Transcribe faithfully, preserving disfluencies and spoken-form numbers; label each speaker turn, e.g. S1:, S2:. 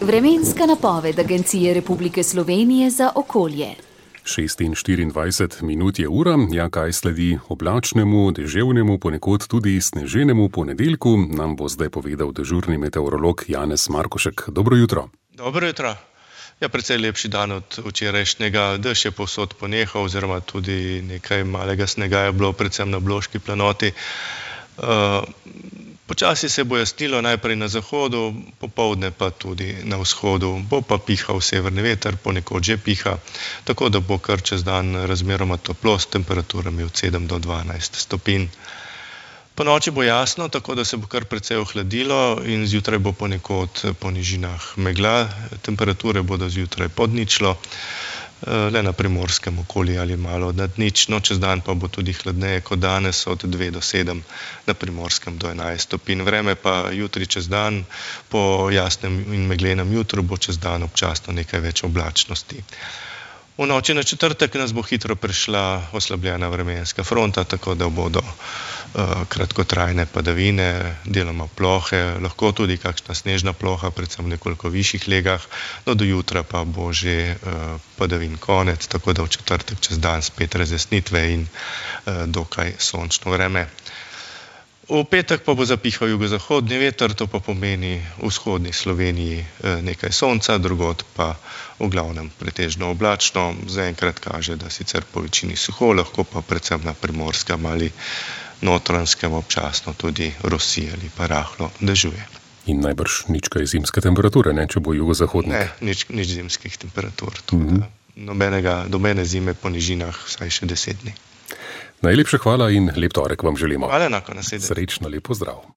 S1: Vremenska napoved Agencije Republike Slovenije za okolje.
S2: šest in štiriindvajset minut je ura, ja kaj sledi oblačnemu, deževnemu, ponekod tudi sneženemu ponedeljku, nam bo zdaj povedal dežurni meteorolog Janez Markošek. Dobro jutro.
S3: Dobro jutro. Ja, precej lepši dan od včerajšnjega. Dež je povsod ponehal, oziroma tudi nekaj malega snega je bilo, predvsem na Bloški planoti. Uh, Počasi se bo jasnilo najprej na zahodu, popoldne pa tudi na vzhodu. Bo pa pihal severni veter, ponekod že piha, tako da bo kar čez dan razmeroma toplo s temperaturami od sedem do dvanajst stopinj. Po noči bo jasno, tako da se bo kar precej ohladilo in zjutraj bo ponekod po nižinah megla. Temperature bodo zjutraj pod ničlo, le na primorskem okolju ali malo nad nično, čez dan pa bo tudi hladneje kot danes, od dve do sedem, na primorskem do enajst stopinj. Vreme pa jutri čez dan, po jasnem in meglenem jutru bo čez dan občasno nekaj več oblačnosti. V noči na četrtek nas bo hitro prišla oslabljena vremenska fronta, tako da bodo uh, kratkotrajne padavine, deloma plohe, lahko tudi kakšna snežna ploha, predvsem v nekoliko višjih legah, no do jutra pa bo že uh, padavin konec, tako da v četrtek čez dan spet razjasnitve in uh, dokaj sončno vreme. V petek pa bo zapihal jugozahodni veter, to pa pomeni v vzhodni Sloveniji nekaj sonca, drugod pa v glavnem pretežno oblačno. Zaenkrat kaže, da sicer po večini suho, lahko pa predvsem na primorskem ali notranjskem občasno tudi rosi ali pa rahlo dežuje.
S2: In najbrž nič kaj zimske temperature, ne, če bo jugozahodnik?
S3: Ne, nič, nič zimskih temperatur. Mm-hmm. Nobenega, nobene zime po nižinah vsaj še deset dni.
S2: Najlepša hvala in lep torek vam želimo.
S3: Hvala, enako, naslednje.
S2: Srečno, lep pozdrav.